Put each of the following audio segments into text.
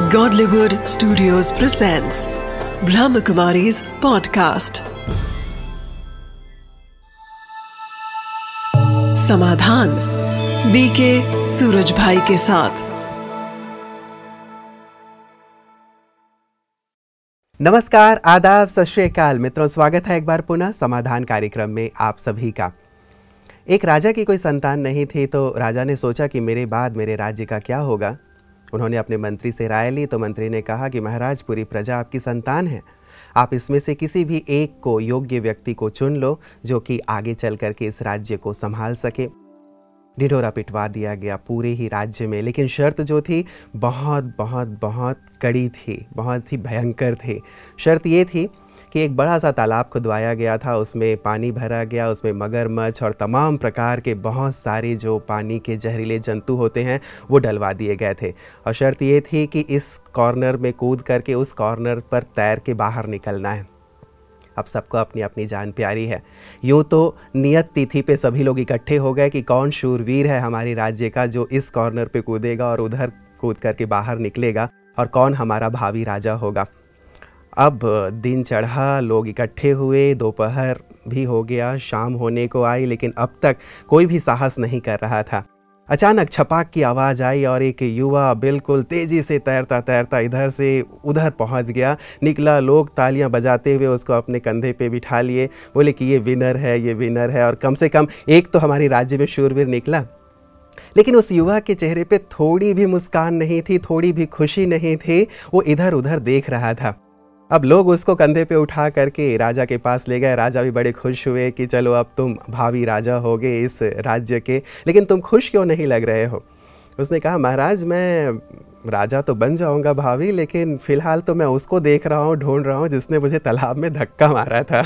Godlywood Studios presents Brahmakumari's podcast. Samadhan BK Suraj भाई के साथ। नमस्कार, आदाब, सत श्री अकाल मित्रों, स्वागत है एक बार पुनः समाधान कार्यक्रम में आप सभी का। एक राजा की कोई संतान नहीं थी, तो राजा ने सोचा कि मेरे बाद मेरे राज्य का क्या होगा। उन्होंने अपने मंत्री से राय ली तो मंत्री ने कहा कि महाराज, पूरी प्रजा आपकी संतान है, आप इसमें से किसी भी एक को, योग्य व्यक्ति को चुन लो जो कि आगे चल करके इस राज्य को संभाल सके। ढिढोरा पिटवा दिया गया पूरे ही राज्य में, लेकिन शर्त जो थी बहुत बहुत बहुत कड़ी थी, बहुत ही भयंकर थी। शर्त ये थी कि एक बड़ा सा तालाब खुदवाया गया था, उसमें पानी भरा गया, उसमें मगरमच्छ और तमाम प्रकार के बहुत सारे जो पानी के जहरीले जंतु होते हैं वो डलवा दिए गए थे। और शर्त ये थी कि इस कॉर्नर में कूद करके उस कॉर्नर पर तैर के बाहर निकलना है। अब सबको अपनी अपनी जान प्यारी है। यूँ तो नियत तिथि पे सभी लोग इकट्ठे हो गए कि कौन शूरवीर है हमारे राज्य का जो इस कॉर्नर पे कूदेगा और उधर कूद करके बाहर निकलेगा, और कौन हमारा भावी राजा होगा। अब दिन चढ़ा, लोग इकट्ठे हुए, दोपहर भी हो गया, शाम होने को आई, लेकिन अब तक कोई भी साहस नहीं कर रहा था। अचानक छपाक की आवाज़ आई और एक युवा बिल्कुल तेज़ी से तैरता तैरता इधर से उधर पहुंच गया, निकला। लोग तालियां बजाते हुए उसको अपने कंधे पे बिठा लिए, बोले कि ये विनर है, ये विनर है, और कम से कम एक तो हमारे राज्य में शूरवीर निकला। लेकिन उस युवा के चेहरे पे थोड़ी भी मुस्कान नहीं थी, थोड़ी भी खुशी नहीं थी। वो इधर उधर देख रहा था। अब लोग उसको कंधे पे उठा करके राजा के पास ले गए। राजा भी बड़े खुश हुए कि चलो अब तुम भावी राजा होगे इस राज्य के, लेकिन तुम खुश क्यों नहीं लग रहे हो। उसने कहा, महाराज, मैं राजा तो बन जाऊंगा भावी, लेकिन फ़िलहाल तो मैं उसको देख रहा हूँ, ढूंढ रहा हूँ जिसने मुझे तालाब में धक्का मारा था।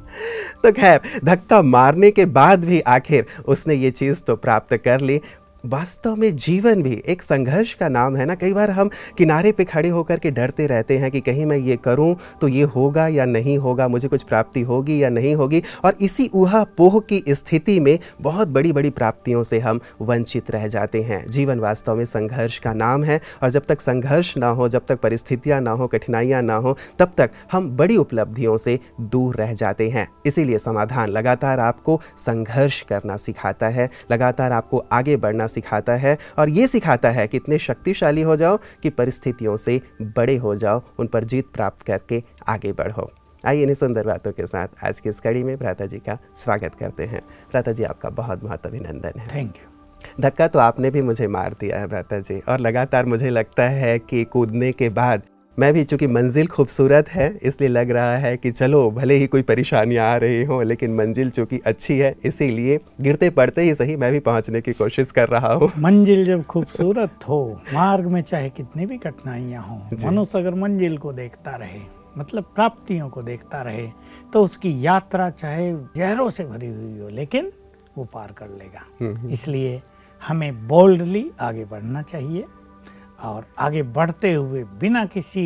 तो खैर, धक्का मारने के बाद भी आखिर उसने ये चीज़ तो प्राप्त कर ली। वास्तव में जीवन भी एक संघर्ष का नाम है ना। कई बार हम किनारे पे खड़े होकर के डरते रहते हैं कि कहीं मैं ये करूं तो ये होगा या नहीं होगा, मुझे कुछ प्राप्ति होगी या नहीं होगी, और इसी ऊहा-पोह की स्थिति में बहुत बड़ी बड़ी प्राप्तियों से हम वंचित रह जाते हैं। जीवन वास्तव में संघर्ष का नाम है, और जब तक संघर्ष ना हो, जब तक परिस्थितियाँ ना हो, कठिनाइयाँ ना हो, तब तक हम बड़ी उपलब्धियों से दूर रह जाते हैं। इसीलिए समाधान लगातार आपको संघर्ष करना सिखाता है, लगातार आपको आगे बढ़ना सिखाता है, और ये सिखाता है कि इतने शक्तिशाली हो जाओ कि परिस्थितियों से बड़े हो जाओ, उन पर जीत प्राप्त करके आगे बढ़ो। आइए इन्हीं सुंदर बातों के साथ आज की इस कड़ी में भ्राता जी का स्वागत करते हैं। भ्राता जी, आपका बहुत बहुत अभिनंदन है। Thank you. धक्का तो आपने भी मुझे मार दिया है भ्राता जी, और लगातार मुझे लगता है कि कूदने के बाद मैं भी, चूँकि मंजिल खूबसूरत है इसलिए लग रहा है कि चलो भले ही कोई परेशानियाँ आ रही हों, लेकिन मंजिल चूँकि अच्छी है इसीलिए गिरते पड़ते ही सही मैं भी पहुँचने की कोशिश कर रहा हूँ। मंजिल जब खूबसूरत हो, मार्ग में चाहे कितनी भी कठिनाइयाँ हों, मनुष्य अगर मंजिल को देखता रहे, मतलब प्राप्तियों को देखता रहे, तो उसकी यात्रा चाहे जहरों से भरी हुई हो, लेकिन वो पार कर लेगा। इसलिए हमें बोल्डली आगे बढ़ना चाहिए, और आगे बढ़ते हुए बिना किसी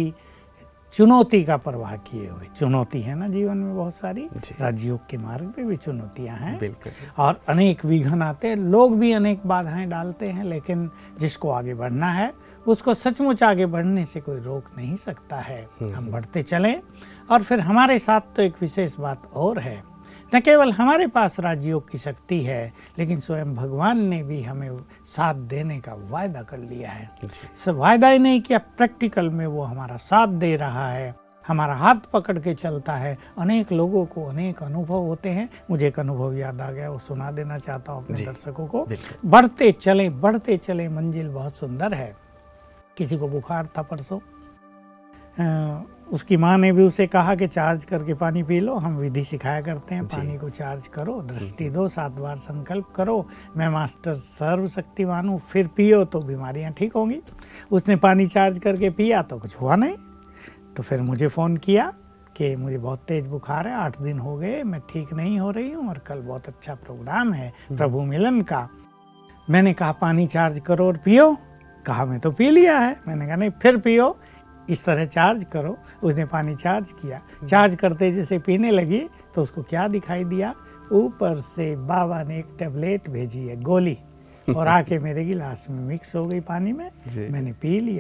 चुनौती का परवाह किए हुए। चुनौती है ना जीवन में बहुत सारी, राजयोग के मार्ग पे भी चुनौतियां हैं, बिल्कुल, और अनेक विघ्न आते हैं, लोग भी अनेक बाधाएं डालते हैं, लेकिन जिसको आगे बढ़ना है उसको सचमुच आगे बढ़ने से कोई रोक नहीं सकता है। हम बढ़ते चलें, और फिर हमारे साथ तो एक विशेष बात और है, न केवल हमारे पास राजयोग की शक्ति है, लेकिन स्वयं भगवान ने भी हमें साथ देने का वायदा कर लिया है। वायदा ही नहीं किया, प्रैक्टिकल में वो हमारा साथ दे रहा है, हमारा हाथ पकड़ के चलता है। अनेक लोगों को अनेक अनुभव होते हैं। मुझे एक अनुभव याद आ गया, वो सुना देना चाहता हूँ अपने दर्शकों को। बढ़ते चले, मंजिल बहुत सुंदर है। किसी को बुखार था परसों, उसकी माँ ने भी उसे कहा कि चार्ज करके पानी पी लो। हम विधि सिखाया करते हैं, पानी को चार्ज करो, दृष्टि दो, 7 बार संकल्प करो, मैं मास्टर सर्वशक्तिमान हूँ, फिर पियो तो बीमारियाँ ठीक होंगी। उसने पानी चार्ज करके पिया तो कुछ हुआ नहीं। तो फिर मुझे फ़ोन किया कि मुझे बहुत तेज़ बुखार है, 8 दिन हो गए, मैं ठीक नहीं हो रही हूँ, और कल बहुत अच्छा प्रोग्राम है प्रभु मिलन का। मैंने कहा पानी चार्ज करो और पियो। कहा मैं तो पी लिया है। मैंने कहा नहीं, फिर पियो, इस तरह चार्ज करो। उसने पानी चार्ज किया, चार्ज करते जैसे पीने लगी तो उसको क्या दिखाई दिया, ऊपर से बाबा ने एक टेबलेट भेजी है, गोली, और आके मेरे गिलास में मिक्स हो गई पानी में। मैंने पी लिया,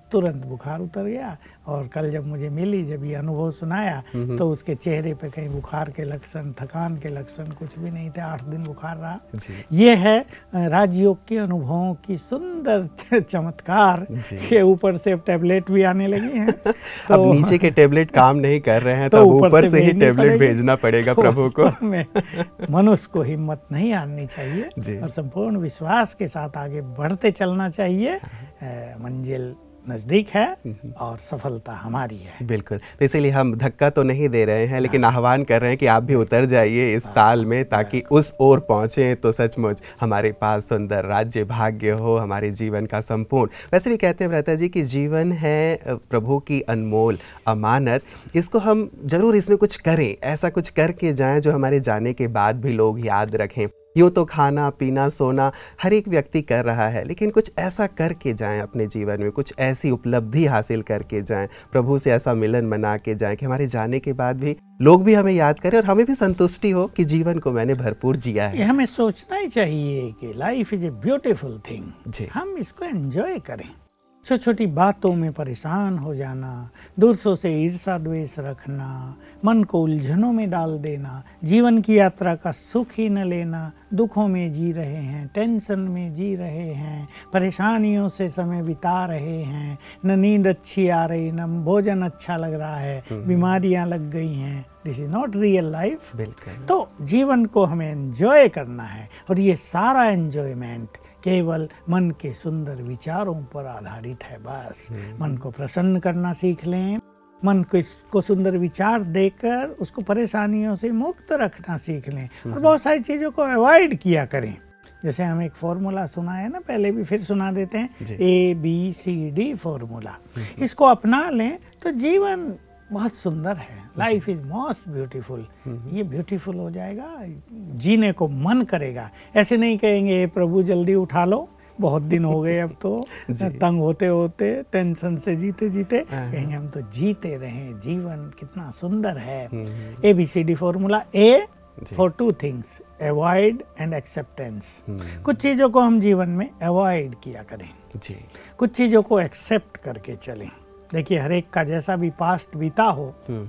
तुरंत बुखार उतर गया। और कल जब मुझे मिली, जब ये अनुभव सुनाया, तो उसके चेहरे पे कहीं बुखार के लक्षण, थकान के लक्षण कुछ भी नहीं थे। 8 दिन बुखार रहा। ये है राजयोग के अनुभवों की सुंदर चमत्कार के ऊपर से अब टैबलेट भी आने लगी हैं। तो अब नीचे के टैबलेट काम नहीं कर रहे हैं, तो अब ऊपर से ही टैबलेट भेजना पड़ेगा प्रभु को। मनुष्य को हिम्मत नहीं हारनी चाहिए और संपूर्ण विश्वास के साथ आगे बढ़ते चलना चाहिए। मंजिल नजदीक है और सफलता हमारी है। बिल्कुल, तो इसीलिए हम धक्का तो नहीं दे रहे हैं, लेकिन आह्वान कर रहे हैं कि आप भी उतर जाइए इस ताल में, ताकि उस ओर पहुँचें तो सचमुच हमारे पास सुंदर राज्य भाग्य हो, हमारे जीवन का संपूर्ण। वैसे भी कहते हैं भ्राता जी कि जीवन है प्रभु की अनमोल अमानत, इसको हम जरूर इसमें कुछ करें, ऐसा कुछ करके जाएं जो हमारे जाने के बाद भी लोग याद रखें। यूँ तो खाना पीना सोना हर एक व्यक्ति कर रहा है, लेकिन कुछ ऐसा करके जाएं अपने जीवन में, कुछ ऐसी उपलब्धि हासिल करके जाएं, प्रभु से ऐसा मिलन बना के जाएं कि हमारे जाने के बाद भी लोग भी हमें याद करें और हमें भी संतुष्टि हो कि जीवन को मैंने भरपूर जिया है। हमें सोचना ही चाहिए कि life is a beautiful thing, हम इसको एंजॉय करें। छोटी छोटी बातों में परेशान हो जाना, दूसरों से ईर्षा द्वेष रखना, मन को उलझनों में डाल देना, जीवन की यात्रा का सुख ही न लेना, दुखों में जी रहे हैं, टेंशन में जी रहे हैं, परेशानियों से समय बिता रहे हैं, न नींद अच्छी आ रही, न भोजन अच्छा लग रहा है, बीमारियां लग गई हैं। This is not real life. बिल्कुल। तो जीवन को हमें एंजॉय करना है और ये सारा एंजॉयमेंट केवल मन के सुंदर विचारों पर आधारित है। बस मन को प्रसन्न करना सीख लें, मन को सुंदर विचार देकर उसको परेशानियों से मुक्त रखना सीख लें और बहुत सारी चीज़ों को अवॉइड किया करें। जैसे हम एक फॉर्मूला सुना है ना, पहले भी फिर सुना देते हैं, ABCD फॉर्मूला। इसको अपना लें तो जीवन बहुत सुंदर है। Life is most beautiful. ये ब्यूटीफुल हो जाएगा, जीने को मन करेगा। ऐसे नहीं कहेंगे प्रभु जल्दी उठा लो, बहुत दिन हो गए अब तो तंग होते होते, टेंशन से जीते जीते, कहेंगे हम तो जीते रहें, जीवन कितना सुंदर है। ABCD formula. A for 2 things, avoid and acceptance. कुछ चीज़ों को हम जीवन में अवॉइड किया करें, कुछ चीज़ों को एक्सेप्ट करके चलें। देखिए, हर एक का जैसा भी पास्ट बीता हो,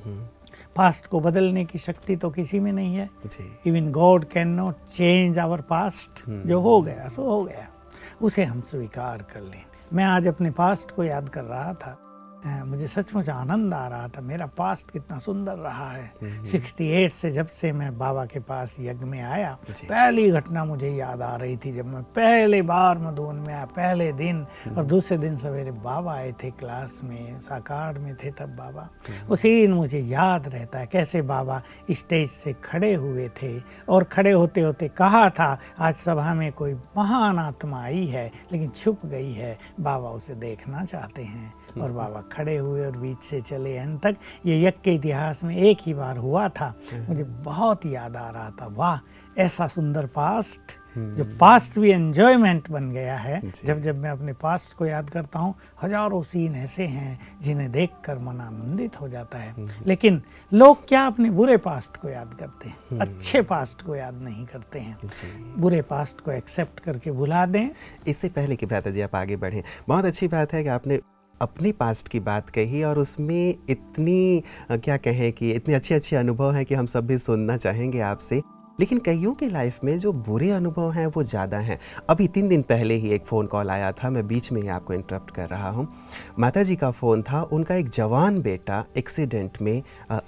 पास्ट को बदलने की शक्ति तो किसी में नहीं है। Even God can not change our past. जो हो गया सो हो गया, उसे हम स्वीकार कर लें। मैं आज अपने पास्ट को याद कर रहा था, मुझे सचमुच आनंद आ रहा था। मेरा पास्ट कितना सुंदर रहा है। 68 से जब से मैं बाबा के पास यज्ञ में आया, पहली घटना मुझे याद आ रही थी जब मैं पहले बार मधुबन में आया, पहले दिन। और दूसरे दिन सवेरे बाबा आए थे क्लास में, साकार में थे तब बाबा। उसी दिन मुझे याद रहता है कैसे बाबा स्टेज से खड़े हुए थे और खड़े होते होते कहा था, आज सभा में कोई महान आत्मा आई है लेकिन छुप गई है, बाबा उसे देखना चाहते हैं। और बाबा खड़े हुए और बीच से चले एंड तक। ये यज्ञ के इतिहास में एक ही बार हुआ था। मुझे बहुत याद आ रहा था, वाह ऐसा सुंदर पास्ट, जो पास्ट भी एंजॉयमेंट बन गया है। जब जब मैं अपने पास्ट को याद करता हूँ, हजारों सीन ऐसे हैं जिन्हें देखकर मन आनंदित हो जाता है। लेकिन लोग क्या अपने बुरे पास्ट को याद करते हैं, अच्छे पास्ट को याद नहीं करते हैं। बुरे पास्ट को एक्सेप्ट करके भुला दें। इससे पहले कि भ्राता जी आप आगे बढ़ें, बहुत अच्छी बात है कि आपने अपनी पास्ट की बात कही और उसमें इतनी क्या कहें कि इतने अच्छे अच्छे अनुभव हैं कि हम सब भी सुनना चाहेंगे आपसे। लेकिन कईयों के लाइफ में जो बुरे अनुभव हैं वो ज़्यादा हैं। अभी 3 दिन पहले ही एक फ़ोन कॉल आया था, मैं बीच में ही आपको इंटरप्ट कर रहा हूँ। माता जी का फ़ोन था, उनका एक जवान बेटा एक्सीडेंट में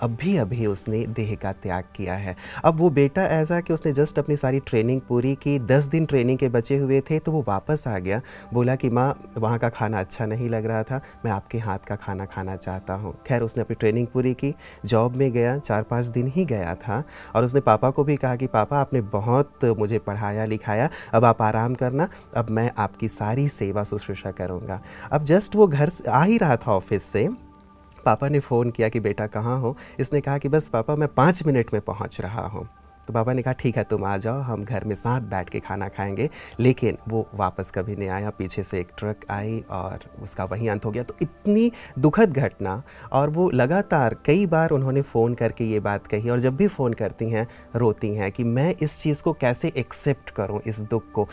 अभी उसने देह का त्याग किया है। अब वो बेटा ऐसा कि उसने जस्ट अपनी सारी ट्रेनिंग पूरी की, 10 दिन ट्रेनिंग के बचे हुए थे, तो वो वापस आ गया। बोला कि माँ वहाँ का खाना अच्छा नहीं लग रहा था, मैं आपके हाथ का खाना खाना चाहता हूँ। खैर उसने अपनी ट्रेनिंग पूरी की, जॉब में गया, 4-5 दिन ही गया था और उसने पापा को भी कहा कि पापा आपने बहुत मुझे पढ़ाया लिखाया, अब आप आराम करना, अब मैं आपकी सारी सेवा शुश्रूषा करूँगा। अब जस्ट वो घर से आ ही रहा था ऑफिस से, पापा ने फ़ोन किया कि बेटा कहाँ हो। इसने कहा कि बस पापा मैं 5 मिनट में पहुँच रहा हूँ। तो पापा ने कहा ठीक है तुम आ जाओ, हम घर में साथ बैठ के खाना खाएंगे। लेकिन वो वापस कभी नहीं आया। पीछे से एक ट्रक आई और उसका वहीं अंत हो गया। तो इतनी दुखद घटना, और वो लगातार कई बार उन्होंने फ़ोन करके ये बात कही, और जब भी फ़ोन करती हैं रोती हैं कि मैं इस चीज़ को कैसे एक्सेप्ट करूं, इस दुख को।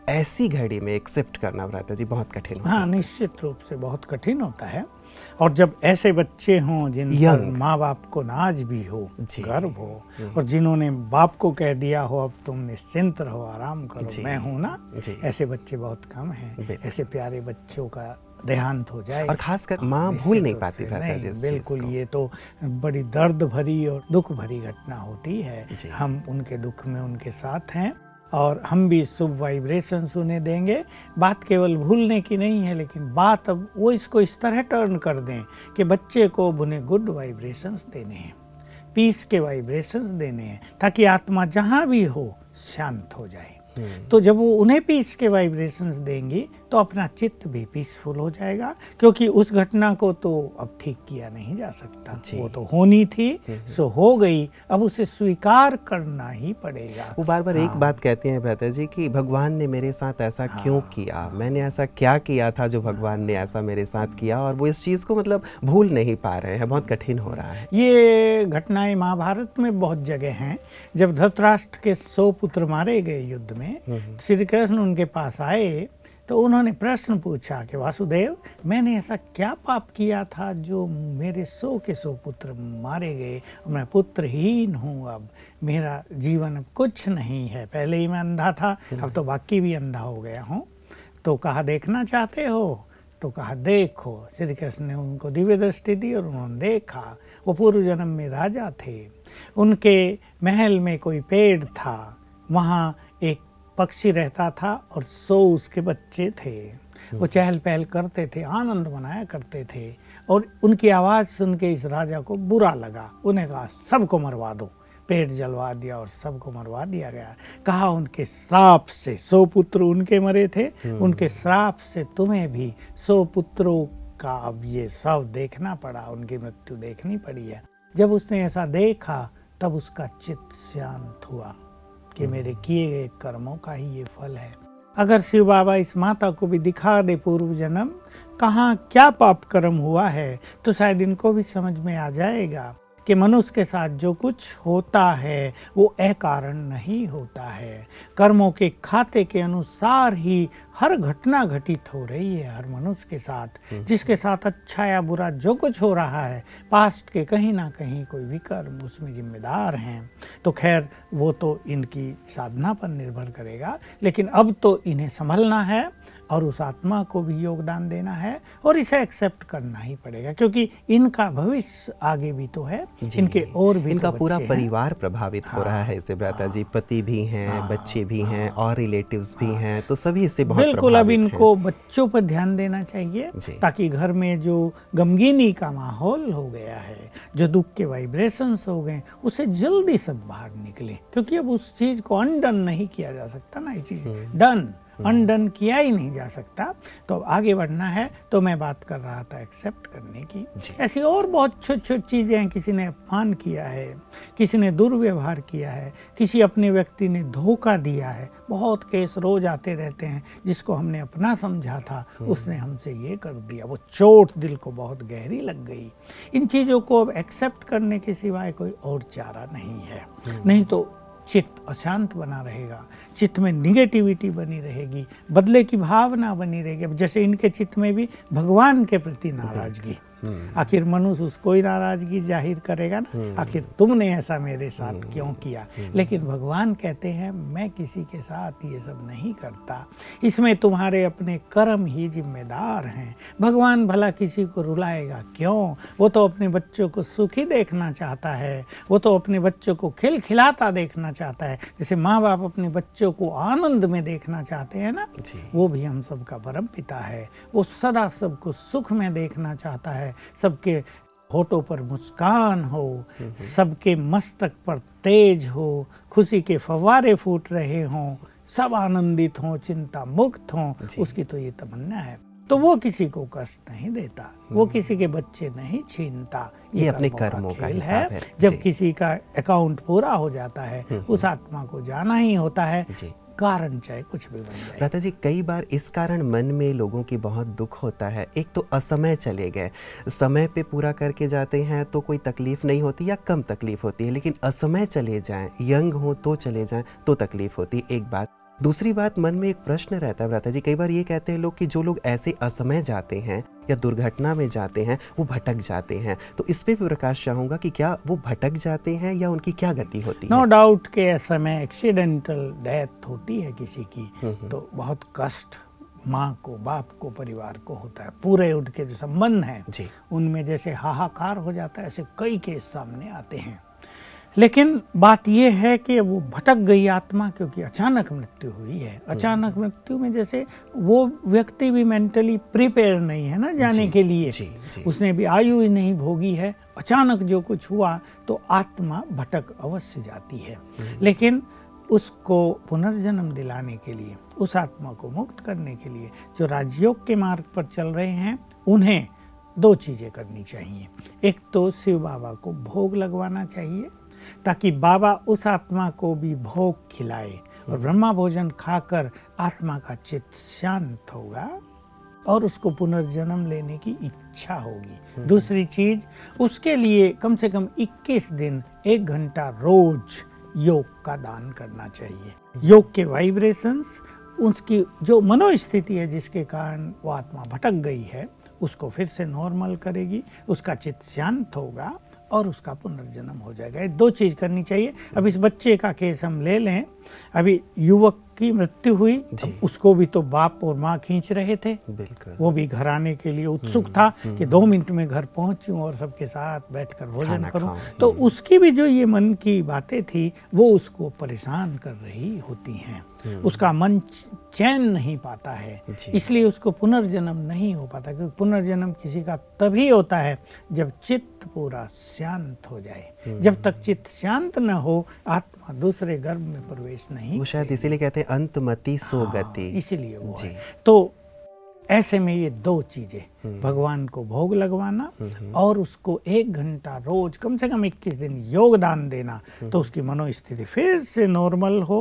ऐसी घड़ी में एक्सेप्ट करना भ्राता जी बहुत कठिन होता है। हाँ, निश्चित रूप से बहुत कठिन होता है। और जब ऐसे बच्चे हों जिन पर माँ बाप को नाज भी हो, गर्व हो, और जिन्होंने बाप को कह दिया हो अब तुम निश्चिंत रहो, आराम करो, मैं हूँ ना, ऐसे बच्चे बहुत कम हैं। ऐसे प्यारे बच्चों का देहांत हो जाए, और खासकर माँ भूल नहीं पाती भ्राता जी। बिल्कुल, ये तो बड़ी दर्द भरी और दुख भरी घटना होती है। हम उनके दुख में उनके साथ हैं और हम भी शुभ वाइब्रेशंस उन्हें देंगे। बात केवल भूलने की नहीं है, लेकिन बात अब वो इसको इस तरह टर्न कर दें कि बच्चे को उन्हें गुड वाइब्रेशंस देने हैं, पीस के वाइब्रेशंस देने हैं, ताकि आत्मा जहाँ भी हो शांत हो जाए। तो जब वो उन्हें पीस के वाइब्रेशंस देंगी तो अपना चित्त भी पीसफुल हो जाएगा, क्योंकि उस घटना को तो अब ठीक किया नहीं जा सकता, वो तो होनी थी, सो हो गई, अब उसे स्वीकार करना ही पड़ेगा। वो बार बार एक बात कहते हैं भ्राता जी कि भगवान ने मेरे साथ ऐसा क्यों किया, मैंने ऐसा क्या किया था जो भगवान ने ऐसा मेरे साथ किया, और वो इस चीज़ को मतलब भूल नहीं पा रहे हैं, बहुत कठिन हो रहा है। ये घटनाएं महाभारत में बहुत जगह हैं। जब धृतराष्ट्र के 100 पुत्र मारे गए युद्ध में, श्री कृष्ण उनके पास आए तो उन्होंने प्रश्न पूछा कि वासुदेव, मैंने ऐसा क्या पाप किया था जो मेरे 100 के 100 पुत्र मारे गए, मैं पुत्रहीन हूँ, अब मेरा जीवन अब कुछ नहीं है, पहले ही मैं अंधा था, अब तो बाकी भी अंधा हो गया हूँ। तो कहा देखना चाहते हो? तो कहा देखो। श्री कृष्ण ने उनको दिव्य दृष्टि दी और उन्होंने देखा। वो पूर्व जन्म में राजा थे, उनके महल में कोई पेड़ था, वहाँ एक पक्षी रहता था और 100 उसके बच्चे थे। वो चहल पहल करते थे, आनंद मनाया करते थे, और उनकी आवाज़ सुन के इस राजा को बुरा लगा। उन्हें कहा सबको मरवा दो। पेड़ जलवा दिया और सबको मरवा दिया गया। कहा उनके श्राप से 100 पुत्र उनके मरे थे, उनके श्राप से तुम्हें भी 100 पुत्रों का अब ये सब देखना पड़ा, उनकी मृत्यु देखनी पड़ी है। जब उसने ऐसा देखा तब उसका चित्त शांत हुआ कि मेरे किए गए कर्मों का ही ये फल है। अगर शिव बाबा इस माता को भी दिखा दे पूर्व जन्म कहाँ क्या पाप कर्म हुआ है, तो शायद इनको भी समझ में आ जाएगा कि मनुष्य के साथ जो कुछ होता है वो अकारण नहीं होता है। कर्मों के खाते के अनुसार ही हर घटना घटित हो रही है हर मनुष्य के साथ। जिसके साथ अच्छा या बुरा जो कुछ हो रहा है, पास्ट के कहीं ना कहीं कोई विकर्म उसमें जिम्मेदार हैं। तो खैर वो तो इनकी साधना पर निर्भर करेगा, लेकिन अब तो इन्हें संभलना है और उस आत्मा को भी योगदान देना है और इसे एक्सेप्ट करना ही पड़ेगा, क्योंकि इनका भविष्य आगे भी तो है, इनके और भी इनका तो पूरा बच्चे परिवार प्रभावित हो रहा है इससे भ्राता जी। पति भी हैं, बच्चे भी हैं और रिलेटिव्स भी हैं, तो सभी इससे बहुत बिल्कुल। अब प्रभावित इनको बच्चों पर ध्यान देना चाहिए, ताकि घर में जो गमगीनी का माहौल हो गया है, जो दुख के वाइब्रेशंस हो गए, उसे जल्दी सब बाहर निकले, क्योंकि अब उस चीज को अनडन नहीं किया जा सकता ना, डन अनडन किया ही नहीं जा सकता। तो अब आगे बढ़ना है। तो मैं बात कर रहा था एक्सेप्ट करने की। ऐसी और बहुत छोटी छोटी चीज़ें हैं। किसी ने अपमान किया है, किसी ने दुर्व्यवहार किया है, किसी अपने व्यक्ति ने धोखा दिया है। बहुत केस रोज आते रहते हैं, जिसको हमने अपना समझा था उसने हमसे ये कर दिया, वो चोट दिल को बहुत गहरी लग गई। इन चीज़ों को अब एक्सेप्ट करने के सिवाय कोई और चारा नहीं है। नहीं तो चित्त अशांत बना रहेगा, चित्त में निगेटिविटी बनी रहेगी, बदले की भावना बनी रहेगी। अब जैसे इनके चित्त में भी भगवान के प्रति नाराजगी, आखिर मनुष्य उसको ही नाराजगी जाहिर करेगा ना, आखिर तुमने ऐसा मेरे साथ क्यों किया। लेकिन भगवान कहते हैं मैं किसी के साथ ये सब नहीं करता, इसमें तुम्हारे अपने कर्म ही जिम्मेदार हैं। भगवान भला किसी को रुलाएगा क्यों? वो तो अपने बच्चों को सुखी देखना चाहता है, वो तो अपने बच्चों को खिलखिलाता देखना चाहता है। जैसे माँ बाप अपने बच्चों को आनंद में देखना चाहते हैं ना, वो भी हम सबका परम पिता है। वो सदा सबको सुख में देखना चाहता है, सबके होठों पर मुस्कान हो, सबके मस्तक पर तेज हो, खुशी के फव्वारे फूट रहे हों, सब आनंदित हों, चिंता मुक्त हों, उसकी तो ये तमन्ना है। तो वो किसी को कष्ट नहीं देता, वो किसी के बच्चे नहीं छीनता। ये अपने कर्मों का हिसाब है। जब किसी का अकाउंट पूरा हो जाता है, उस आत्मा को जाना ही होता है, कारण चाहे कुछ भी बन जाए। भ्राता जी, कई बार इस कारण मन में लोगों की बहुत दुख होता है। एक तो असमय चले गए, समय पे पूरा करके जाते हैं तो कोई तकलीफ नहीं होती या कम तकलीफ होती है, लेकिन असमय चले जाएं, यंग हो तो चले जाएं तो तकलीफ होती है। एक बात दूसरी बात, मन में एक प्रश्न रहता है भ्राता जी, कई बार ये कहते हैं लोग कि जो लोग ऐसे असमय जाते हैं या दुर्घटना में जाते हैं वो भटक जाते हैं, तो इस पे भी प्रकाश चाहूंगा कि क्या वो भटक जाते हैं या उनकी क्या गति होती है? नो डाउट के समय एक्सीडेंटल डेथ होती है किसी की तो बहुत कष्ट माँ को, बाप को, परिवार को होता है। पूरे उनके जो संबंध हैं उनमें जैसे हाहाकार हो जाता है, ऐसे कई केस सामने आते हैं। लेकिन बात यह है कि वो भटक गई आत्मा क्योंकि अचानक मृत्यु हुई है। अचानक मृत्यु में जैसे वो व्यक्ति भी मेंटली प्रिपेयर नहीं है ना जाने के लिए, उसने भी आयु ही नहीं भोगी है, अचानक जो कुछ हुआ तो आत्मा भटक अवश्य जाती है। लेकिन उसको पुनर्जन्म दिलाने के लिए, उस आत्मा को मुक्त करने के लिए जो राजयोग के मार्ग पर चल रहे हैं उन्हें दो चीजें करनी चाहिए। एक तो शिव बाबा को भोग लगवाना चाहिए ताकि बाबा उस आत्मा को भी भोग खिलाए और ब्रह्मा भोजन खाकर आत्मा का चित्त शांत होगा और उसको पुनर्जन्म लेने की इच्छा होगी। दूसरी चीज, उसके लिए कम से कम 21 दिन 1 घंटा रोज योग का दान करना चाहिए। योग के वाइब्रेशंस, उसकी जो मनोस्थिति है जिसके कारण वो आत्मा भटक गई है उसको फिर से नॉर्मल करेगी, उसका चित्त शांत होगा और उसका पुनर्जन्म हो जाएगा। ये दो चीज करनी चाहिए। अब इस बच्चे का केस हम ले लें, अभी युवक की मृत्यु हुई, उसको भी तो बाप और माँ खींच रहे थे, वो भी घर आने के लिए उत्सुक था कि 2 मिनट में घर पहुंचूं और सबके साथ बैठकर भोजन करूं। तो उसकी भी जो ये मन की बातें थी वो उसको परेशान कर रही होती हैं, उसका मन चैन नहीं पाता है, इसलिए उसको पुनर्जन्म नहीं हो पाता। क्योंकि पुनर्जन्म किसी का तभी होता है जब चित्त पूरा शांत हो जाए। जब तक चित्त शांत न हो आत्मा दूसरे गर्भ में प्रवेश नहीं, वो शायद इसीलिए कहते हैं अंतमति सो गति, इसीलिए वो है। तो ऐसे में ये दो चीजें, भगवान को भोग लगवाना और उसको 1 घंटा रोज कम से कम 21 दिन योगदान देना, तो उसकी मनोस्थिति फिर से नॉर्मल हो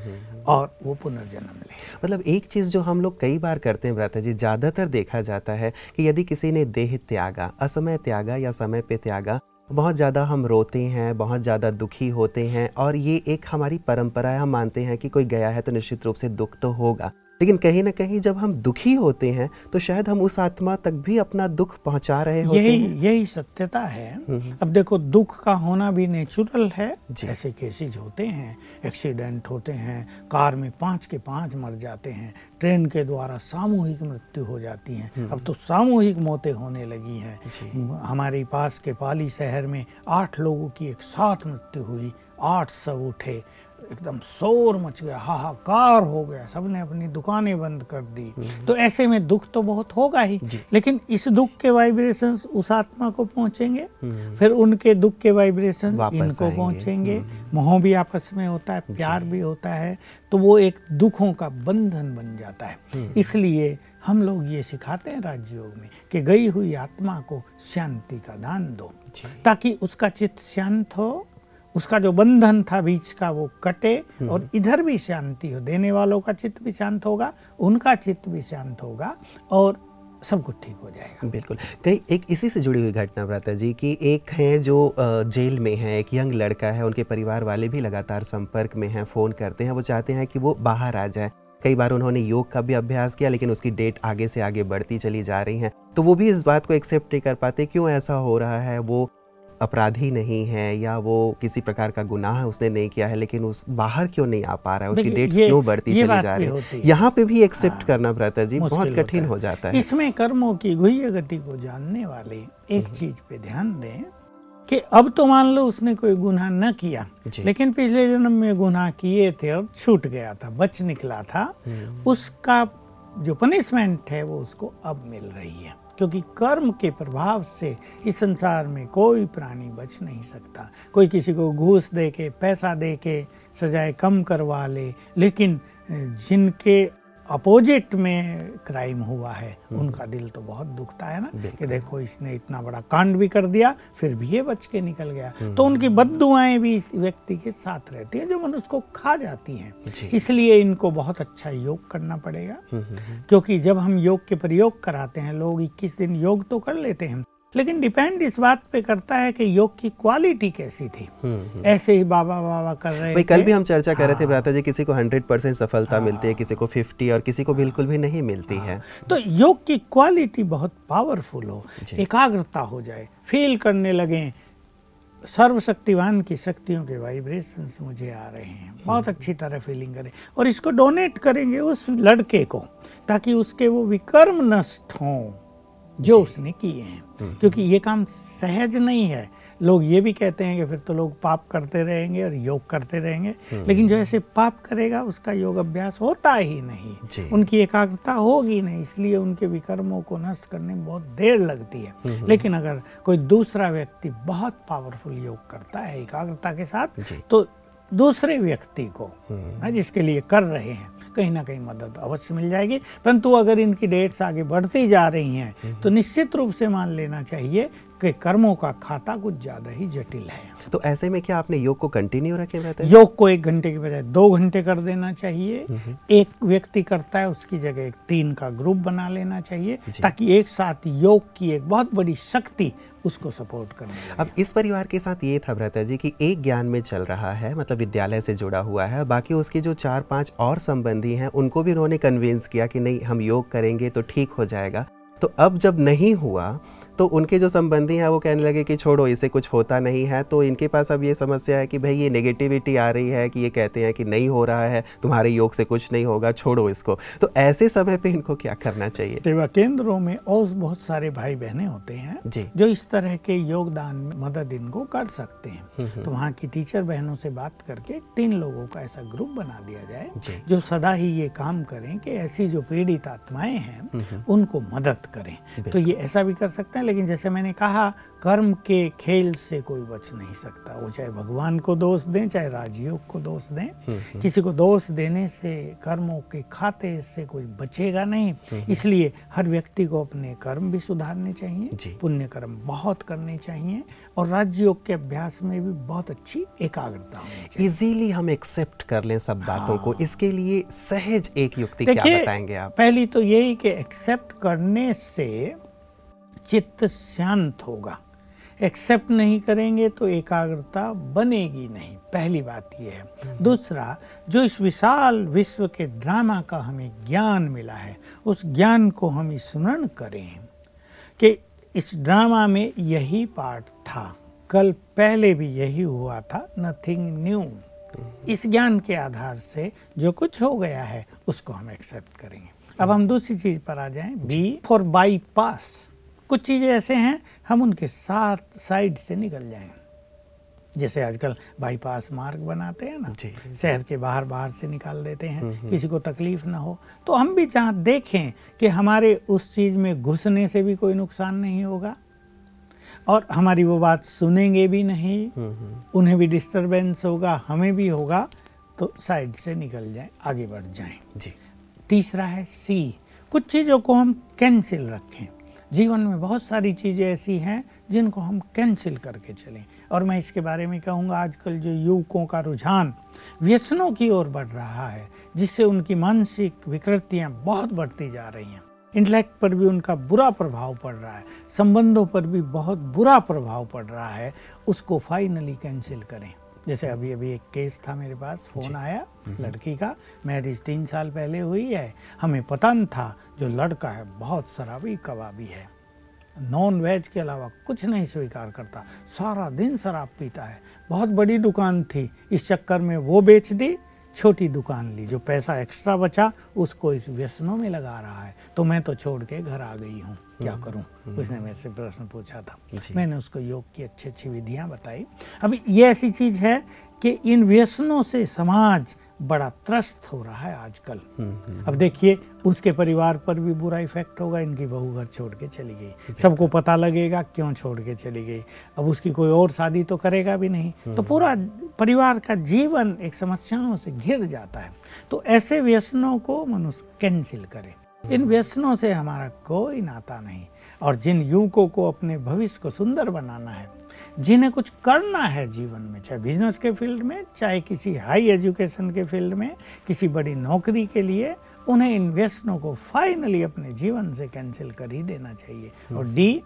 और वो पुनर्जन्म ले। मतलब एक चीज जो हम लोग कई बार करते हैं भ्राता जी, ज्यादातर देखा जाता है कि यदि किसी ने देह त्यागा, असमय त्यागा या समय पे त्यागा, बहुत ज़्यादा हम रोते हैं, बहुत ज़्यादा दुखी होते हैं और ये एक हमारी परंपरा है। हम मानते हैं कि कोई गया है तो निश्चित रूप से दुख तो होगा, लेकिन कहीं ना कहीं जब हम दुखी होते हैं तो शायद हम उस आत्मा तक भी अपना दुख पहुंचा रहे होते हैं। यही सत्यता है। अब देखो, दुख का होना भी नेचुरल है। ऐसे केसेज होते हैं, एक्सीडेंट होते हैं, कार में 5 के 5 मर जाते हैं, ट्रेन के द्वारा सामूहिक मृत्यु हो जाती है। अब तो सामूहिक मौतें होने लगी हैं। हमारे पास के पाली शहर में 8 लोगों की एक साथ मृत्यु हुई, 8 शव उठे, एकदम शोर मच गया, हाहाकार हो गया, सबने अपनी दुकानें बंद कर दी। तो ऐसे में दुख तो बहुत होगा ही, लेकिन इस दुख के वाइब्रेशंस उस आत्मा को पहुंचेंगे, फिर उनके दुख के वाइब्रेशंस इनको पहुंचेंगे। मोह भी आपस में होता है, प्यार भी होता है, तो वो एक दुखों का बंधन बन जाता है। इसलिए हम लोग ये सिखाते हैं राजयोग में कि गई हुई आत्मा को शांति का दान दो, ताकि उसका चित्त शांत हो, उसका जो बंधन था बीच का वो कटे और इधर भी शांति हो। देने वालों का चित्त भी शांत होगा, उनका चित्त भी शांत होगा और सब कुछ ठीक हो जाएगा। बिल्कुल। कई एक इसी से जुड़ी हुई घटना भ्राता जी की, एक है जो जेल में है, एक यंग लड़का है, उनके परिवार वाले भी लगातार संपर्क में हैं, फ़ोन करते हैं, वो चाहते हैं कि वो बाहर आ जाए। कई बार उन्होंने योग का भी अभ्यास किया लेकिन उसकी डेट आगे से आगे बढ़ती चली जा रही है, तो वो भी इस बात को एक्सेप्ट नहीं कर पाते। क्यों ऐसा हो रहा है? वो अपराधी नहीं है या वो किसी प्रकार का गुनाह उसने नहीं किया है, लेकिन उस बाहर क्यों नहीं आ पा रहा है, उसकी डेट्स क्यों बढ़ती चली जा रही है? यहाँ पे भी एक्सेप्ट करना भ्राता जी बहुत कठिन हो जाता है। इसमें कर्मों की गुह्य गति को जानने वाले एक चीज पे ध्यान दें कि अब तो मान लो उसने कोई गुनाह न किया, लेकिन पिछले जन्म में गुनाह किए थे और छूट गया था, बच निकला था, उसका जो पनिशमेंट है वो उसको अब मिल रही है। क्योंकि कर्म के प्रभाव से इस संसार में कोई प्राणी बच नहीं सकता। कोई किसी को घूस दे के, पैसा दे के सजाए कम करवा ले, लेकिन जिनके अपोजिट में क्राइम हुआ है उनका दिल तो बहुत दुखता है ना, कि देखो इसने इतना बड़ा कांड भी कर दिया फिर भी ये बच के निकल गया। तो उनकी बद्दुआएं भी इस व्यक्ति के साथ रहती हैं जो मनुष्य को खा जाती हैं। इसलिए इनको बहुत अच्छा योग करना पड़ेगा, क्योंकि जब हम योग के प्रयोग कराते हैं, लोग 21 दिन योग तो कर लेते हैं, लेकिन डिपेंड इस बात पे करता है कि योग की क्वालिटी कैसी थी। ऐसे ही बाबा बाबा कर रहे थे। कल भी हम चर्चा कर रहे थे भ्राता जी, किसी को 100% सफलता मिलती है, किसी को 50 और किसी को बिल्कुल भी नहीं मिलती है। तो योग की क्वालिटी बहुत पावरफुल हो, एकाग्रता हो जाए, फील करने लगे सर्वशक्तिवान की शक्तियों के वाइब्रेशंस मुझे आ रहे हैं, बहुत अच्छी तरह फीलिंग करें और इसको डोनेट करेंगे उस लड़के को, ताकि उसके वो विकर्म नष्ट हों जो उसने किए हैं। क्योंकि ये काम सहज नहीं है। लोग ये भी कहते हैं कि फिर तो लोग पाप करते रहेंगे और योग करते रहेंगे, लेकिन जो ऐसे पाप करेगा उसका योग अभ्यास होता ही नहीं, उनकी एकाग्रता होगी नहीं, इसलिए उनके विकर्मों को नष्ट करने में बहुत देर लगती है। लेकिन अगर कोई दूसरा व्यक्ति बहुत पावरफुल योग करता है एकाग्रता के साथ, तो दूसरे व्यक्ति को जिसके लिए कर रहे हैं कहीं ना कहीं मदद अवश्य मिल जाएगी। परंतु अगर इनकी डेट्स आगे बढ़ती जा रही हैं तो निश्चित रूप से मान लेना चाहिए कि कर्मों का खाता कुछ ज्यादा ही जटिल है। तो ऐसे में क्या आपने योग को कंटिन्यू रखे रहते हैं? योग को 1 घंटे के बजाय 2 घंटे कर देना चाहिए। एक व्यक्ति करता है उसकी जगह 3 का ग्रुप बना लेना चाहिए, ताकि एक साथ योग की एक बहुत बड़ी शक्ति उसको सपोर्ट करने लगे। अब इस परिवार के साथ ये था भ्राता जी कि एक ज्ञान में चल रहा है, मतलब विद्यालय से जुड़ा हुआ है, बाकी उसके जो 4-5 और संबंधी हैं उनको भी उन्होंने कन्विंस किया कि नहीं हम योग करेंगे तो ठीक हो जाएगा। तो अब जब नहीं हुआ तो उनके जो संबंधी हैं वो कहने लगे कि छोड़ो, इसे कुछ होता नहीं है। तो इनके पास अब ये समस्या है कि भाई ये नेगेटिविटी आ रही है कि ये कहते हैं कि नहीं हो रहा है, तुम्हारे योग से कुछ नहीं होगा, छोड़ो इसको। तो ऐसे समय पे इनको क्या करना चाहिए? सेवा केंद्रों में और बहुत सारे भाई बहनें होते हैं जो इस तरह के योगदान में मदद इनको कर सकते हैं। तो वहाँ की टीचर बहनों से बात करके 3 लोगों का ऐसा ग्रुप बना दिया जाए जो सदा ही ये काम करें कि ऐसी जो पीड़ित आत्माएं हैं उनको मदद करें। तो ये ऐसा भी कर सकते हैं। लेकिन जैसे मैंने कहा, कर्म के खेल से कोई बच नहीं सकता। वो चाहे भगवान को दोष दें, चाहे राजयोग को दोष दें, किसी को दोष देने से, कर्मों के खाते से कोई बचेगा नहीं। इसलिए हर व्यक्ति को अपने कर्म भी सुधारने चाहिए, पुण्य कर्म बहुत करने चाहिए और राजयोग के अभ्यास में भी बहुत अच्छी एकाग्रता होनी चाहिए। इजीली हम एक्सेप्ट कर लें सब बातों को, इसके लिए सहज एक युक्ति क्या बताएंगे आप? पहली तो यही कि एक्सेप्ट करने से चित्त शांत होगा। एक्सेप्ट नहीं करेंगे तो एकाग्रता बनेगी नहीं, पहली बात यह है। दूसरा, जो इस विशाल विश्व के ड्रामा का हमें ज्ञान मिला है, उस ज्ञान को हम स्मरण करें कि इस ड्रामा में यही पार्ट था, कल पहले भी यही हुआ था, नथिंग न्यू। इस ज्ञान के आधार से जो कुछ हो गया है उसको हम एक्सेप्ट करेंगे। अब हम दूसरी चीज पर आ जाएं, बी फॉर बाईपास। कुछ चीज़ें ऐसे हैं हम उनके साथ साइड से निकल जाएं। जैसे आजकल बाईपास मार्ग बनाते हैं ना, शहर के बाहर से निकाल देते हैं, किसी को तकलीफ ना हो। तो हम भी जहाँ देखें कि हमारे उस चीज़ में घुसने से भी कोई नुकसान नहीं होगा और हमारी वो बात सुनेंगे भी नहीं, उन्हें भी डिस्टरबेंस होगा, हमें भी होगा, तो साइड से निकल जाएं, आगे बढ़ जाएं। तीसरा है सी, कुछ चीज़ों को हम कैंसिल रखें। जीवन में बहुत सारी चीज़ें ऐसी हैं जिनको हम कैंसिल करके चलें। और मैं इसके बारे में कहूँगा, आजकल जो युवकों का रुझान व्यसनों की ओर बढ़ रहा है, जिससे उनकी मानसिक विकृतियाँ बहुत बढ़ती जा रही हैं, इंटेलेक्ट पर भी उनका बुरा प्रभाव पड़ रहा है, संबंधों पर भी बहुत बुरा प्रभाव पड़ रहा है, उसको फाइनली कैंसिल करें। जैसे अभी एक केस था मेरे पास, फोन आया लड़की का, मैरिज 3 साल पहले हुई है, हमें पता न था, जो लड़का है बहुत शराबी कबाबी है, नॉन वेज के अलावा कुछ नहीं स्वीकार करता, सारा दिन शराब पीता है, बहुत बड़ी दुकान थी, इस चक्कर में वो बेच दी, छोटी दुकान ली, जो पैसा एक्स्ट्रा बचा उसको इस व्यसनों में लगा रहा है। तो मैं तो छोड़ के घर आ गई हूँ, क्या करूँ? उसने मेरे से प्रश्न पूछा था, मैंने उसको योग की अच्छी विधियाँ बताई। अभी ये ऐसी चीज है कि इन व्यसनों से समाज बड़ा त्रस्त हो रहा है आजकल। अब देखिए, उसके परिवार पर भी बुरा इफेक्ट होगा, इनकी बहू घर छोड़ के चली गई, सबको पता लगेगा क्यों छोड़ के चली गई, अब उसकी कोई और शादी तो करेगा भी नहीं, तो पूरा परिवार का जीवन एक समस्याओं से घिर जाता है। तो ऐसे व्यसनों को मनुष्य कैंसिल करे। इन व्यसनों से हमारा कोई नाता नहीं। और जिन युवकों को अपने भविष्य को सुंदर बनाना है, जिन्हें कुछ करना है जीवन में, चाहे बिजनेस के फील्ड में, चाहे किसी हाई एजुकेशन के फील्ड में, किसी बड़ी नौकरी के लिए, उन्हें इन व्यसनों को फाइनली अपने जीवन से कैंसिल कर ही देना चाहिए। और डी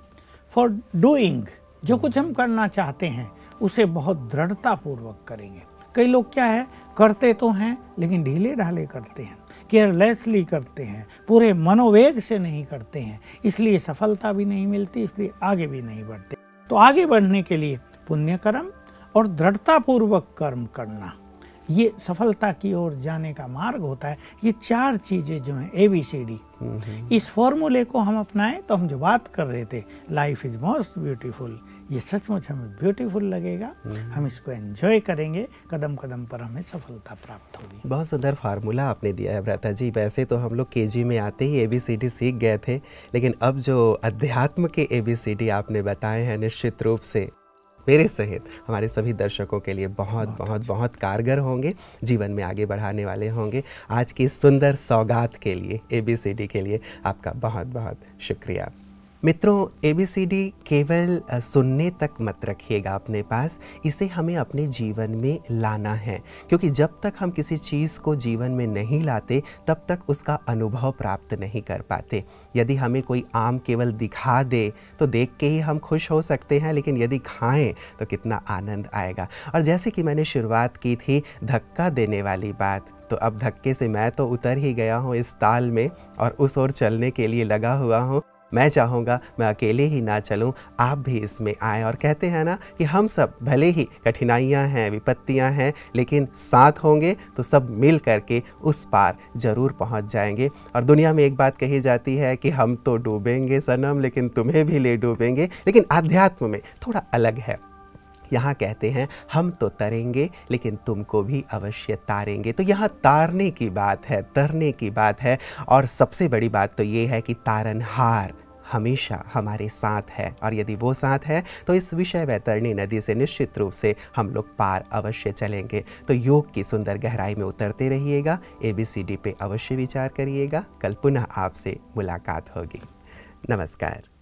फॉर डूइंग, जो कुछ हम करना चाहते हैं उसे बहुत दृढ़ता पूर्वक करेंगे। कई लोग क्या है, करते तो हैं लेकिन ढीले ढाले करते हैं, केयरलेसली करते हैं, पूरे मनोवेग से नहीं करते हैं, इसलिए सफलता भी नहीं मिलती, इसलिए आगे भी नहीं बढ़ते। तो आगे बढ़ने के लिए पुण्य कर्म और दृढ़ता पूर्वक कर्म करना, ये सफलता की ओर जाने का मार्ग होता है। ये 4 चीज़ें जो हैं ABCD, इस फॉर्मूले को हम अपनाएं तो हम जो बात कर रहे थे, लाइफ इज मोस्ट ब्यूटीफुल, ये सचमुच हमें ब्यूटीफुल लगेगा, हम इसको एंजॉय करेंगे, कदम कदम पर हमें सफलता प्राप्त होगी। बहुत सुंदर फार्मूला आपने दिया है व्रता जी। वैसे तो हम लोग KG में आते ही ABCD सीख गए थे, लेकिन अब जो अध्यात्म के ABCD आपने बताए हैं, निश्चित रूप से मेरे सहित हमारे सभी दर्शकों के लिए बहुत बहुत बहुत कारगर होंगे, जीवन में आगे बढ़ाने वाले होंगे। आज की सुंदर सौगात के लिए, ABCD के लिए आपका बहुत बहुत शुक्रिया। मित्रों, ABCD केवल सुनने तक मत रखिएगा अपने पास, इसे हमें अपने जीवन में लाना है, क्योंकि जब तक हम किसी चीज़ को जीवन में नहीं लाते तब तक उसका अनुभव प्राप्त नहीं कर पाते। यदि हमें कोई आम केवल दिखा दे तो देख के ही हम खुश हो सकते हैं, लेकिन यदि खाएं तो कितना आनंद आएगा। और जैसे कि मैंने शुरुआत की थी धक्का देने वाली बात, तो अब धक्के से मैं तो उतर ही गया हूँ इस ताल में और उस ओर चलने के लिए लगा हुआ हूँ। मैं चाहूँगा मैं अकेले ही ना चलूँ, आप भी इसमें आएँ। और कहते हैं ना कि हम सब भले ही कठिनाइयाँ हैं, विपत्तियाँ हैं, लेकिन साथ होंगे तो सब मिल करके उस पार ज़रूर पहुँच जाएंगे। और दुनिया में एक बात कही जाती है कि हम तो डूबेंगे सनम, लेकिन तुम्हें भी ले डूबेंगे। लेकिन अध्यात्म में थोड़ा अलग है। यहाँ कहते हैं हम तो तरेंगे लेकिन तुमको भी अवश्य तारेंगे। तो यहाँ तारने की बात है, तरने की बात है। और सबसे बड़ी बात तो ये है कि तारनहार हमेशा हमारे साथ है, और यदि वो साथ है तो इस विषय वैतरणी नदी से निश्चित रूप से हम लोग पार अवश्य चलेंगे। तो योग की सुंदर गहराई में उतरते रहिएगा, ABCD पे अवश्य विचार करिएगा। कल पुनः आपसे मुलाकात होगी। नमस्कार।